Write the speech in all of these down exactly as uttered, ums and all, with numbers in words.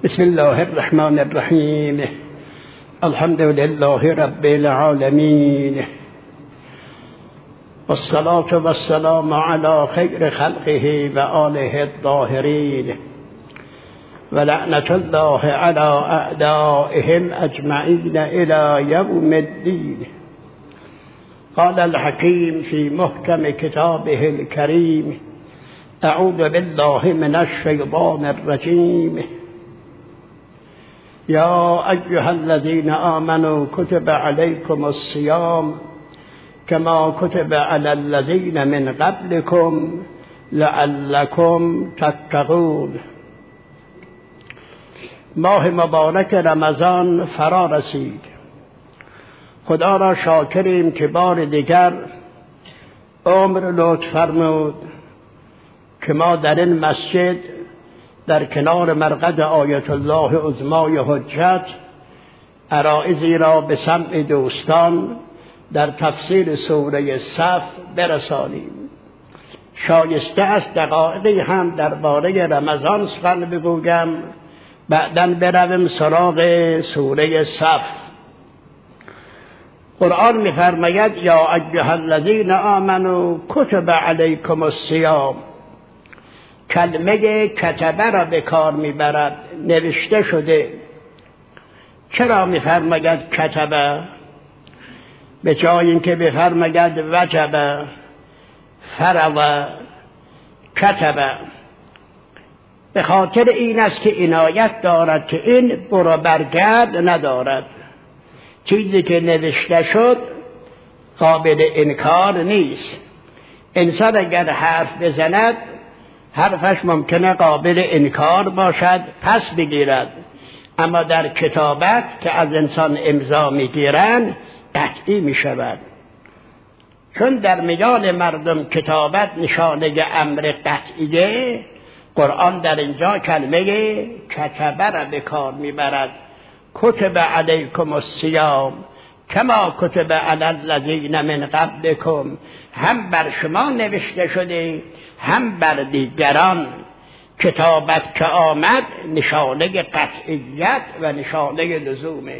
بسم الله الرحمن الرحیم. الحمد لله رب العالمین، والصلاة والسلام على خیر خلقه و آله الطاهرین، و لعنة الله على اعدائهم اجمعین الى یوم الدین. قال الحکیم فی محکم کتابه الکریم: اعوذ بالله من الشیطان الرجیم. یا ایها الذین آمنوا کتب علیکم الصیام کما کتب علی الذین من قبلکم لعلکم تتقون. ماه مبارک رمضان فرا رسید. خدا را شاکریم که بار دیگر عمر لطف فرمود که ما در این مسجد در کنار مرقد آیت الله عظمای حجت عرائضی را به سمع دوستان در تفسیر سوره صف برسانیم. شایسته است دقایقی هم درباره رمضان سخن بگویم، بعداً برویم سراغ سوره صف. قرآن می‌فرماید یا ایها الذین آمنوا کتب علیکم الصیام. کلمه کتبه را به کار میبرد، نوشته شده. چرا میفرماید کتبه به جای اینکه بفرماید وجبه، فرض، کتبه؟ به خاطر این است که عنایت دارد که این برو برگرد ندارد. چیزی که نوشته شد قابل انکار نیست. انسان اگر حرف بزند حرفش ممکنه قابل انکار باشد، پس بگیرد، اما در کتابت که از انسان امضا میگیرند قطعی میشود. چون در میان مردم کتابت نشانه امر قطعیه، قرآن در اینجا کلمه کتبه را به کار میبرد. کتب علیکم الصیام کما کتب علی الذین من قبلکم. هم بر شما نوشته شده هم بر دیگران. کتابت که آمد نشانه قطعیت و نشانه لزومه.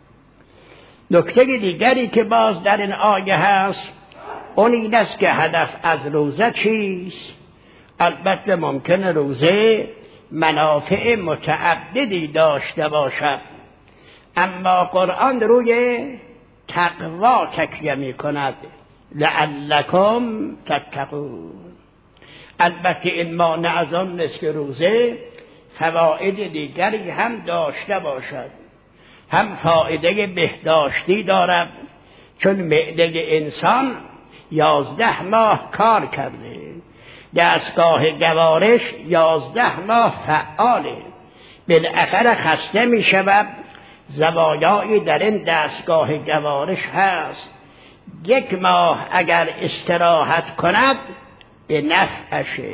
نکته دیگری که باز در این آیه هست اون این است که هدف از روزه چیست؟ البته ممکنه روزه منافع متعددی داشته باشد، اما قرآن روی تقوا تکیه می کند. لعلکم تتقون. البته این مانع از آن نیست که روزه فواید دیگری هم داشته باشد. هم فایده بهداشتی دارد، چون معده انسان یازده ماه کار کرده، دستگاه گوارش یازده ماه فعاله، بالاخره خسته می شود. زوایایی در این دستگاه گوارش هست. یک ماه اگر استراحت کند به نفعشه.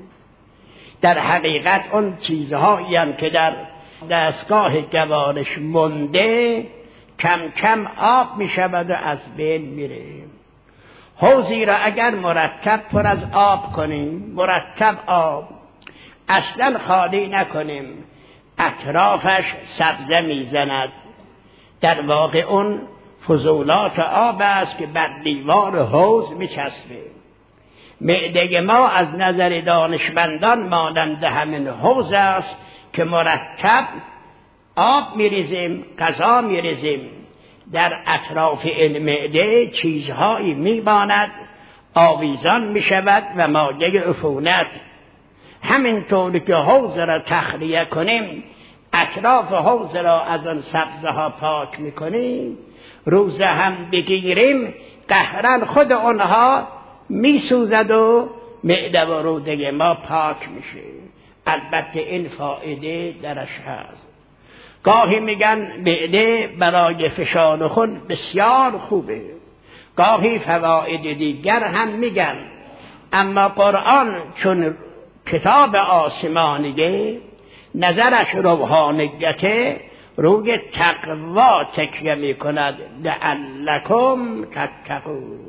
در حقیقت اون چیزهایی هم که در دستگاه گوارش مونده کم کم آب می شود و از بین میره. حوضی را اگر مرتب پر از آب کنیم، مرتب آب، اصلا خالی نکنیم، اطرافش سبزه میزند. در واقع اون فضولات آب است که بر دیوار حوض میچسبه. معده ما از نظر دانشمندان مانند همین حوض است که مرتب آب میریزیم، غذا میریزیم. در اطراف این معده چیزهایی میماند، آویزان میشود و مایه عفونت. همینطور که حوض را تخلیه کنیم، اطراف حوض را از آن سبزه ها پاک میکنیم، روزه هم بگیریم قهرن خود آنها میسوزد و معده و روده ما پاک میشه. البته این فایده درش هست. گاهی میگن معده برای فشار خون بسیار خوبه، گاهی فواید دیگر هم میگن، اما قرآن چون کتاب آسمانیه، نظرش روحانیته، روی تقوا تکیه می کند. لعلکم تتقون.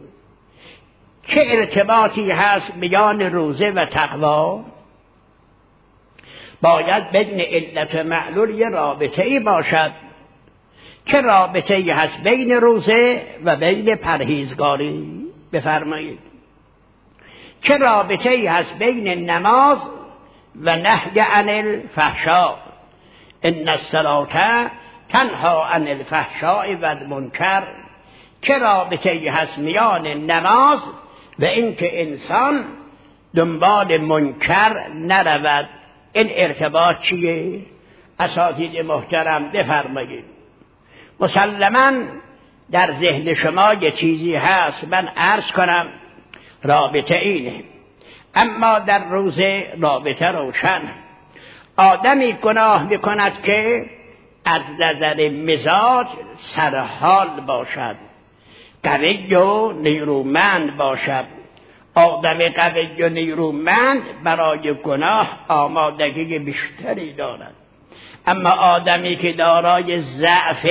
چه ارتباطی هست میان روزه و تقوا؟ باید بین علت و معلول یه رابطه ای باشد. چه رابطه ای هست بین روزه و بین پرهیزگاری؟ بفرمایید. چه رابطه ای هست بین نماز و نهی عن الفحشاء؟ ان الصلاة تنها عن الفحشاء و المنکر. چه رابطه ای هست میان نماز و اینکه انسان دنبال منکر نرود؟ این ارتباط چیه؟ اساتید محترم بفرمایید. مسلماً در ذهن شما یه چیزی هست، من عرض کنم رابطه اینه، اما در روزه رابطه روشن. آدمی گناه میکند که از نظر مزاج سرحال باشد، قوی و نیرومند باشد. آدم قوی و نیرومند برای گناه آمادگی بیشتری دارد، اما آدمی که دارای ضعف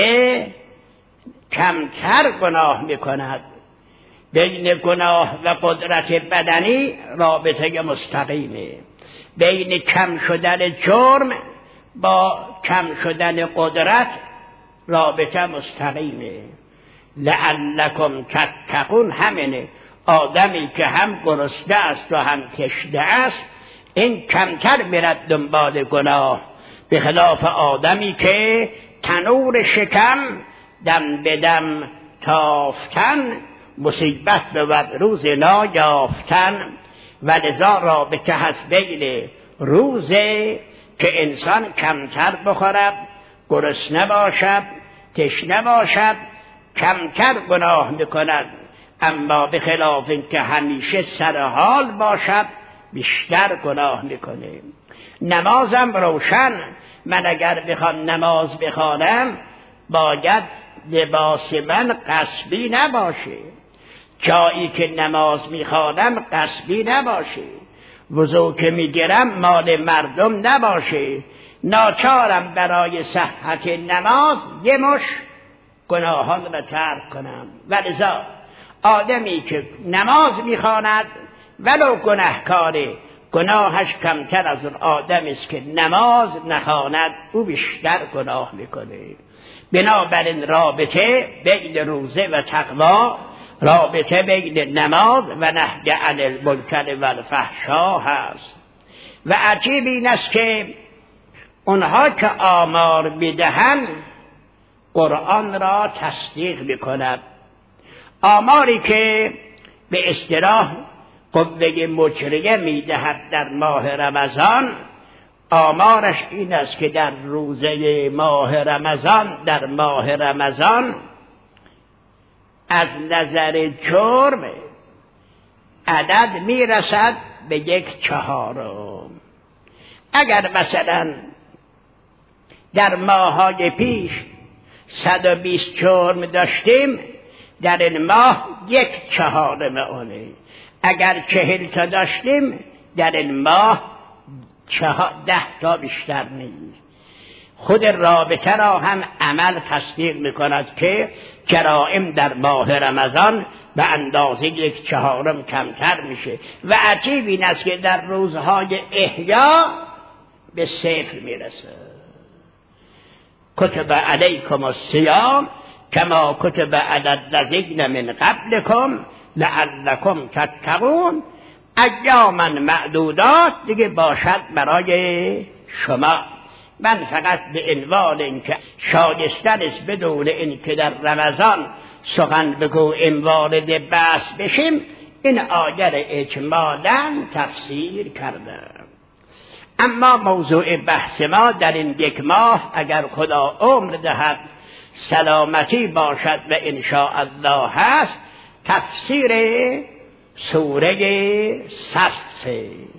کمتر گناه میکند. بین گناه و قدرت بدنی رابطه مستقیمه، بین کم شدن جرم با کم شدن قدرت رابطه مستقیمه. لعلکم تتقون همینه. آدمی که هم گرسنه است و هم تشنه است این کمتر میرد دنبال گناه، به خلاف آدمی که تنور شکم دم به دم تافتن مصیبت بود روز نایافتن. و لذا رابطه هست بین روزه که انسان کمتر بخورد، گرسنه باشد، تشنه باشد، کمتر گناه میکند، اما به خلاف اینکه همیشه سرحال باشد بیشتر گناه میکنه. نمازم روشن. من اگر بخوام نماز بخوانم باید لباس من قصبی نباشه، جایی که نماز میخوانم قصبی نباشه، وضو که میگیرم مال مردم نباشه. ناچارم برای صحت نماز یه مش گناهان را ترک کنم. ولذا آدمی که نماز میخواند ولو گناهکاره، گناهش کمتر از اون آدمی است که نماز نخواند، او بیشتر گناه میکنه. بنابراین رابطه بین روزه و تقوا، رابطه بین نماز و نهی عن المنکر و الفحشاء هست. و عجیب این است که اونها که آمار میدهند قرآن را تصدیق میکند. آماری که به اصطلاح قوه مجریه میدهد در ماه رمضان، آمارش این است که در روزه ماه رمضان در ماه رمضان از نظر جرم عدد میرسد به یک چهارم. اگر مثلا در ماه‌های پیش صد و بیست جرم داشتیم، در این ماه یک چهارم اونه. اگر چهل تا داشتیم در این ماه ده تا بیشتر نیست. خود رابطه را هم عمل تصدیق میکند که جرائم در ماه رمضان به اندازه یک چهارم کمتر میشه. و عجیب این است که در روزهای احیا به صفر میرسه. کتب علیکم الصیام کما کتب علی الذین من قبلکم لعلکم تتقون. ایاما معدودات دیگه باشد برای شما. من فقط به عنوان اینکه شایستن است بدون اینکه در رمضان سخن بگوییم وارد بحث بشیم، این آیه را اجمالاً تفسیر کردم. اما موضوع بحث ما در این یک ماه اگر خدا عمر دهد سلامتی باشد و انشاءالله هست، تفسیر سوره صف.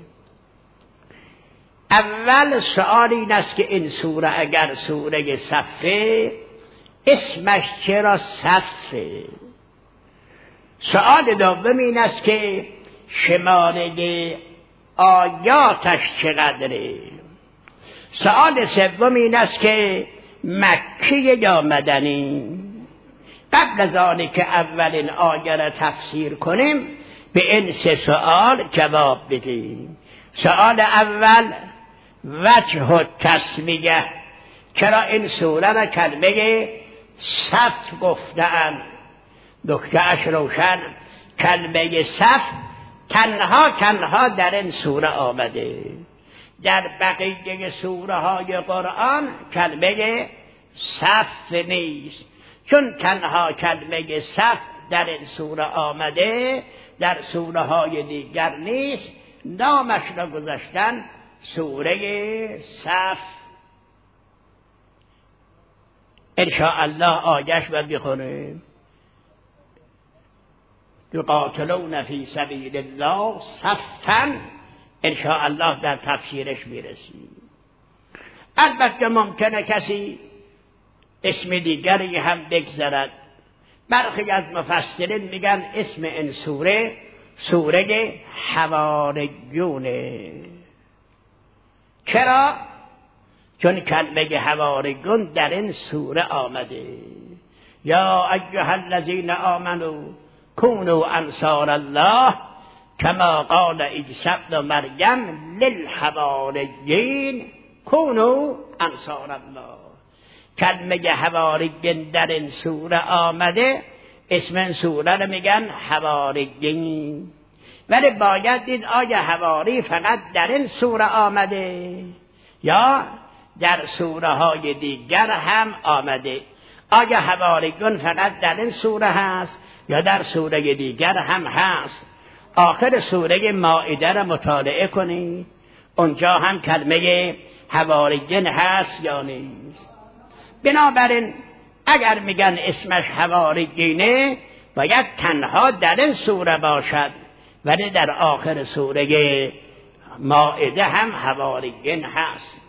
اول سؤال این است که این سوره اگر سوره صفه، اسمش چرا صفه؟ سؤال دوم این است که شماره آیاتش چقدره؟ سؤال سوم این است که مکی یا مدنی؟ قبل از آنی که اولین آیه را تفسیر کنیم به این سه سؤال جواب بدیم. سؤال اول وجه و تسمیه. چرا این سوره را کلمه صف گفتند؟ نکته اش روشن. کلمه صف تنها تنها در این سوره آمده، در بقیه سوره های قرآن کلمه صف نیست. چون تنها کلمه صف در این سوره آمده، در سوره های دیگر نیست، نامش را گذاشتن سوره صف. انشاءالله آیش و بخونیم. یقاتلون فی سبیل الله صفا، انشاءالله در تفسیرش میرسیم. البته ممکنه کسی اسم دیگری هم بگذارد. برخی از مفسرین میگن اسم این سوره سوره حواریونه. چرا؟ چون کلمه حواریون در این سوره آمده. یا ایها الذین آمنوا کونوا انصار الله کما قال عیسی ابن مریم للحواریین کونوا انصار الله. کلمه حواریین در این سوره آمده، اسم این سوره رو میگن حواریین. ولی باید دید آیا حواری فقط در این سوره آمده یا در سوره های دیگر هم آمده؟ آیا حواریون فقط در این سوره هست یا در سوره دیگر هم هست؟ آخر سوره مائده را مطالعه کنید، اونجا هم کلمه حواریین هست یا نیست. بنابراین اگر میگن اسمش حواریینه باید تنها در این سوره باشد، ولی در آخر سوره مائده هم حواریین هست.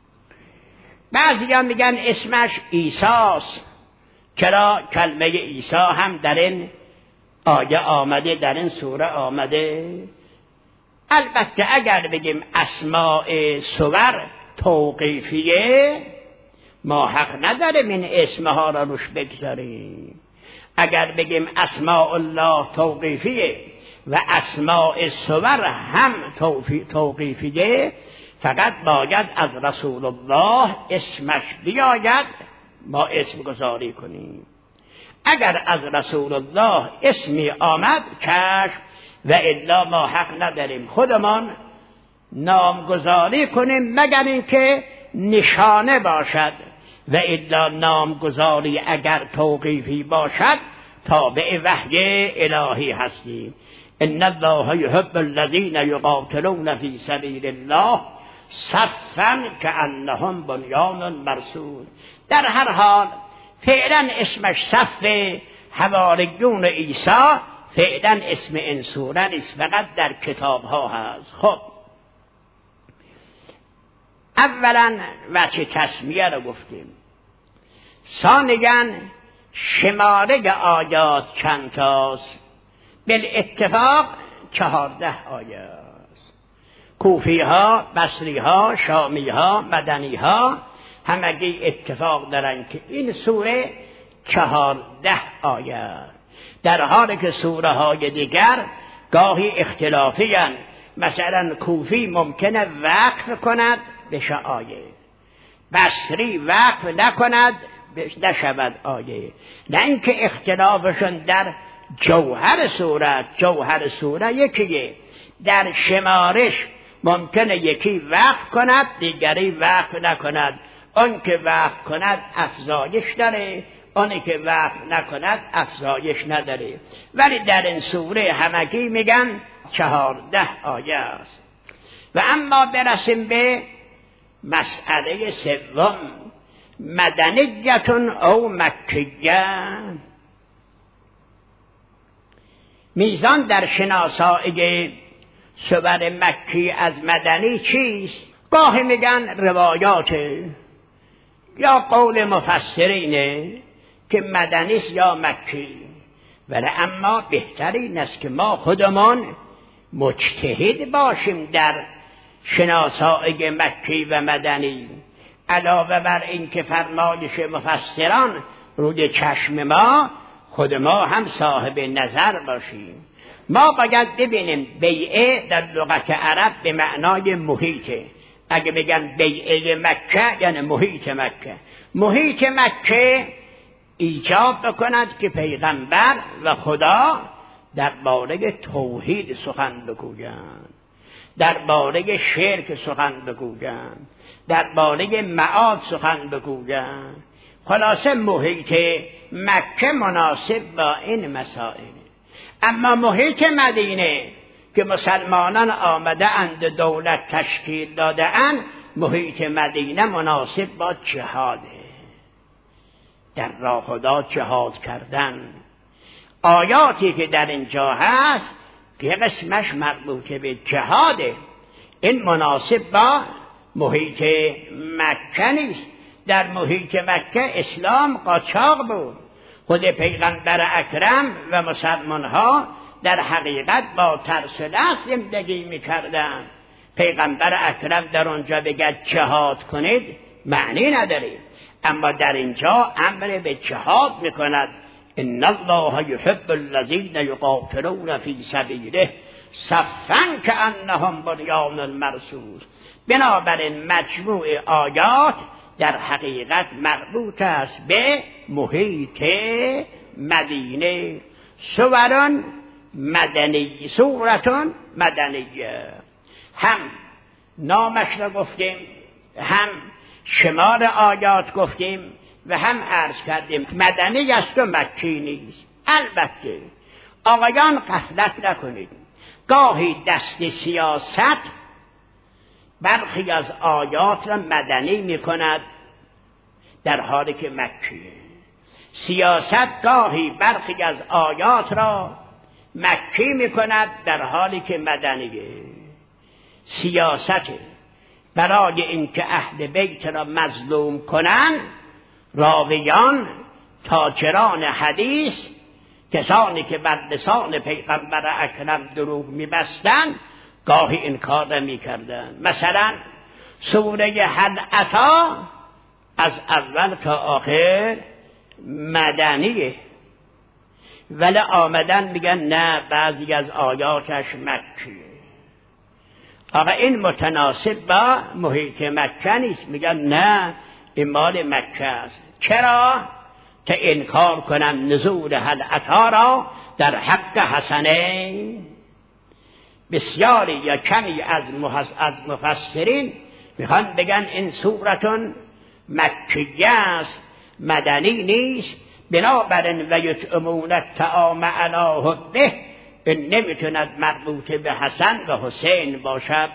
بعضی هم میگن اسمش عیساست. چرا؟ کلمه عیسی هم در این آیه آمده، در این سوره آمده. البته اگر بگیم اسماء سور توقیفیه، ما حق نداریم این اسمها را روش بگذاریم. اگر بگیم اسماء الله توقیفیه و اسماء سور هم توقیفیه، فقط باید از رسول الله اسمش بیاید ما اسم گذاری کنیم. اگر از رسول الله اسمی آمد کشف، و الا ما حق نداریم خودمان نامگذاری کنیم مگر اینکه نشانه باشد، و الا نامگذاری اگر توقیفی باشد تابع وحی الهی هستیم. ان الله یحب الذین یقاتلون فی سبیل الله صفا کانهم بنیان مرصوص. در هر حال فعلا اسمش صف حواریون عیسی، فعلا اسم این سوره نیست، فقط در کتاب ها هست. خب اولا وجه تسمیه رو گفتیم. ثانیاً شماره آیات چند تاست؟ بالاتفاق چهارده آیه است. کوفی ها، بصری ها، شامی ها، مدنی ها همگی اتفاق دارن که این سوره چهارده آیه است، در حالی که سوره های دیگر گاهی اختلافی هستند. مثلا کوفی ممکنه وقف کند بشه آیه، بصری وقف نکند نشود آیه. نه اینکه اختلافشون در جوهر سوره، جوهر سوره یکیه، در شمارش ممکنه یکی وقف کند دیگری وقف نکند. اون که وقف کند افزایش داره، اونی که وقف نکند افزایش نداره. ولی در این سوره همگی میگن چهارده آیه است. و اما برسیم به مسئله سوم، مدنیتون او مکیه. میزان در شناسایی سور مکی از مدنی چیست؟ گاهی میگن روایات یا قول مفسرینه که مدنیست یا مکی، ولی اما بهترین است که ما خودمان مجتهد باشیم در شناسایی مکی و مدنی. علاوه بر این که فرمایش مفسران روی چشم ما، خود ما هم صاحب نظر باشیم. ما باید ببینیم بیعه در لغت عرب به معنای محیطه. اگه بگن بیعه مکه یعنی محیط مکه. محیط مکه ایجاب بکند که پیغمبر و خدا درباره توحید سخن بگویند، درباره شرک سخن بگویند، درباره معاد سخن بگویند. خلاصه محیط مکه مناسب با این مسائل. اما محیط مدینه که مسلمانان آمده اند دولت تشکیل داده اند، محیط مدینه مناسب با جهاده، در راه خدا جهاد کردن. آیاتی که در اینجا هست که قسمش مربوط به جهاده، این مناسب با محیط مکه نیست. در محیط مکه اسلام قاچاق بود. خود پیغمبر اکرم و مسلمان ها در حقیقت با ترس دست زندگی میکردن. پیغمبر اکرم در اونجا بگه جهاد کنید معنی نداره، اما در اینجا امر به جهاد میکند. ان الله یحب الذین یقاتلون فی سبیله صفا کانهم بنیان مرصوص. بنابراین مجموع آیات در حقیقت مربوط است به محیط مدینه. سورون مدنی، سورتون مدنیه، هم نامش را گفتیم، هم شمار آیات گفتیم و هم عرض کردیم مدنی است و مکی نیست. البته آقایان غفلت نکنید، گاهی دست سیاست برخی از آیات را مدنی می کند در حالی که مکیه. سیاست گاهی برخی از آیات را مکی می کند در حالی که مدنیه. سیاست برای اینکه اهل بیت را مظلوم کنند، راویان، تاجران حدیث، کسانی که بر لسان پیغمبر اکرم دروغ می‌بستند، گاهی این کار را می‌کردند. مثلا سوره هل اتی از اول تا آخر مدنیه، ولی آمدن میگن نه بعضی از آیاتش مکیه. آقا این متناسب با محیط مکه نیست. میگن نه این مال مکه است. چرا؟ که انکار کنن نزول هل اتی را در حق حسنه. بسیاری یا کمی از مفسرین میخوان بگن این سورتون مکیه است، مدنی نیست. بنابراین و یطعمون الطعام علی حبه، این نمیتوند مربوط به حسن و حسین باشد.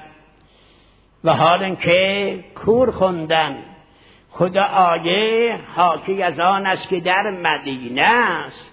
و حالا که کور خوندن، خدا آیه حاکی از آن است که در مدینه است.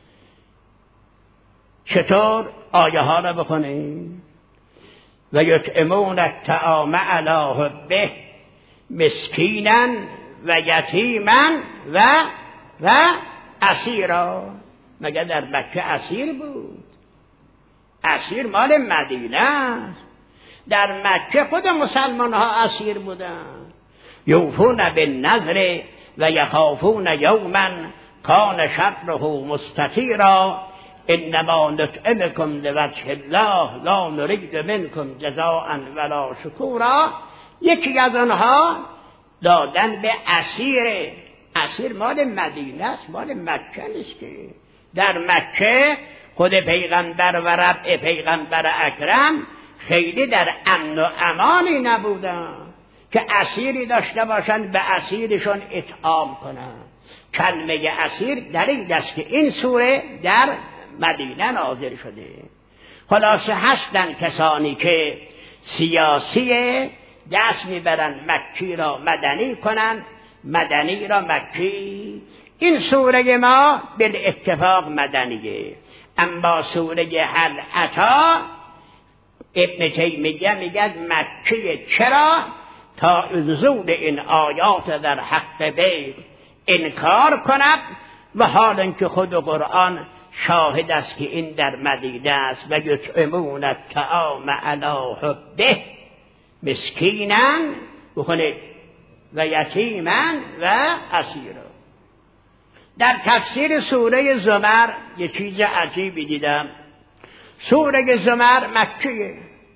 چطور آیه ها را بخونیم؟ و یطعمون الطعام علی حبه مسکینا و یتیما و و اسیرا. مگر در مکه اسیر بود؟ اسیر مال مدینه است. در مکه خود مسلمان ها اسیر بودند. یوفون بالنذر و یخافون یوما کان شره مستطیرا انما نطعمکم لوجه الله لا نرید منکم جزاء ولا شکورا. یکی از آنها دادن به اسیر. اسیر مال مدینه است، مال مکه نیست. که در مکه خود پیغمبر و ربع پیغمبر اکرم خیلی در امن و امانی نبودن که اسیری داشته باشند به اسیرشون اطعام کنند. کلمه اسیر در این دست که این سوره در مدینه نازل شده. خلاصه هستن کسانی که سیاسی دست میبرن مکی را مدنی کنن، مدنی را مکی. این سوره ما به اتفاق مدنیه. اما سوره هل اتی ابن تیمیه میگه مکیه. چرا؟ تا نزول این آیات در حق بیت انکار کند و حالا که خود قرآن شاهد است که این در مدینه است. و یطعمون الطعام علی حبه مسکینا بخونید و یتیما و اسیرا. در تفسیر سوره زمر یه چیز عجیبی دیدم. سوره زمر مکیه،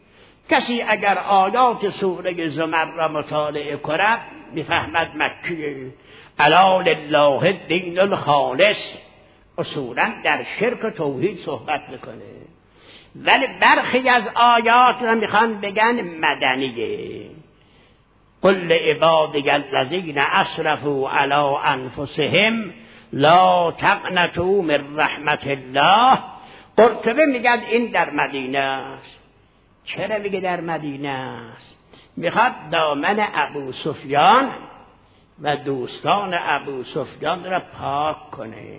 کسی اگر آیات سوره زمر را مطالعه کند میفهمد مکیه. الا لله الدین الخالص اصولا در شرک و توحید صحبت میکنه، ولی برخی از آیات را میخوان بگن مدنیه. قل لعبادی الذین اسرفوا علی انفسهم لا تقنطوا من رحمت الله. قرطبی میگن این در مدینه است. چرا میگه در مدینه است؟ میخواد دامن ابو سفیان و دوستان ابو سفیان را پاک کنه.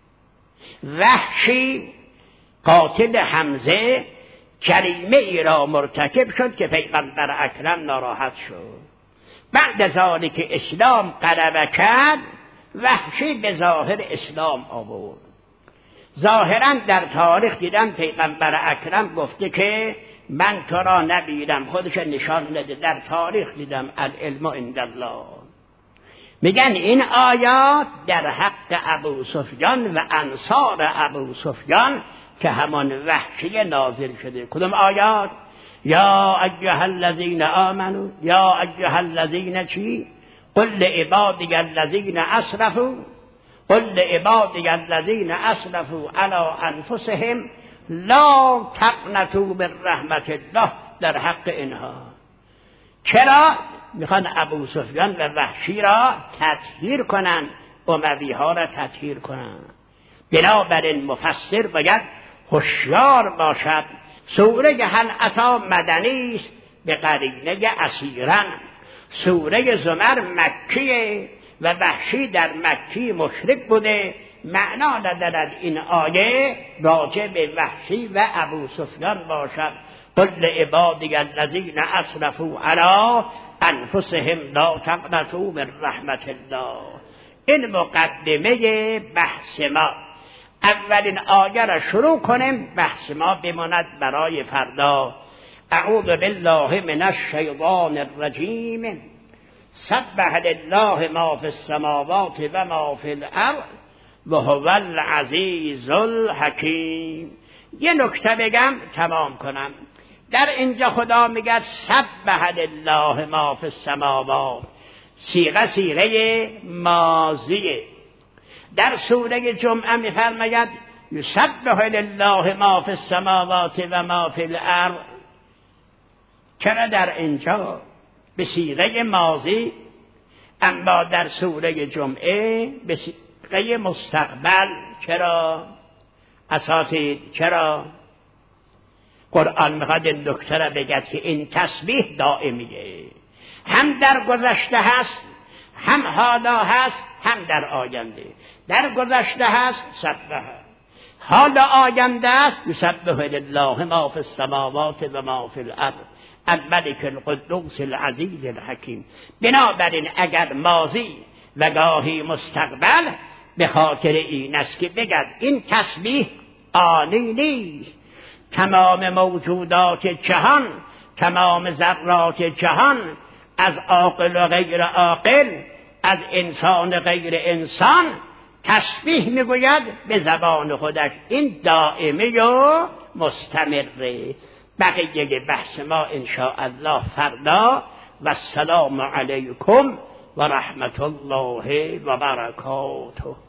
وحشی قاتل حمزه جریمه ای را مرتکب شد که پیغمبر اکرم ناراحت شد. بعد از آنی که اسلام غلبه کرد وحشی به ظاهر اسلام آورد. ظاهرا در تاریخ دیدم پیغمبر اکرم گفته که من تو را نبیدم، خودش نشان نده. در تاریخ دیدم العلم عند الله. میگن این آیات در حق ابو سفیان و انصار ابو سفیان که همان وحشی نازل شده. کدوم آیات؟ یا ایها الذین آمنوا، یا ایها الذین چی؟ قل لعبادی الذین اسرفوا، قل لعبادی الذین اسرفوا علی انفسهم لا تقنطوا من رحمت الله. در حق اینها. چرا؟ میخوان ابو سفیان و وحشی را تطهیر کنن، اموی ها را تطهیر کنن. بنابراین مفسر باید هوشیار باشد. سوره هل اتی مدنی است به قرینه اسیرا. سوره زمر مکیه و وحشی در مکی مشرک بوده. معنا ندارد این آیه راجع به وحشی و ابو سفیان باشد. قل لعبادی الذین اسرفوا علی انفسهم لا تقنطوا من رحمت الله. این مقدمه بحث ما. اولین آیه را شروع کنیم، بحث ما بماند برای فردا. اعوذ بالله من الشیطان الرجیم. سبح لله ما فی السماوات و ما فی الارض و هو العزیز الحکیم. یه نکته بگم تمام کنم. در اینجا خدا میگه سبح لله ما فی السماوات، صیغه صیغه ماضیه. در سوره جمعه میفرماید یسبح لله ما فی السماوات و ما فی الارض. چرا در اینجا به صیغه ماضی اما در سوره جمعه به صیغه مستقبل؟ چرا اساتید؟ چرا؟ قرآن میخواد این نکته را بگه که این تسبیح دائمیه، هم در گذشته هست، هم حالا هست، هم در آینده. در گذشته هست سبح، حالا آینده است یسبح لله ما فی السماوات و ما فی الارض الملک القدوس العزیز الحکیم. بنابراین اگر ماضی و گاهی مستقبل به خاطر این است که بگد این تسبیح آنی نیست. تمام موجودات جهان، تمام ذرات جهان، از عاقل و غیر عاقل، از انسان غیر انسان، تسبیح میگوید به زبان خودش. این دائمه و مستمره. بقیه بحث ما انشاءالله فردا. و السلام علیکم و رحمت الله و برکاته.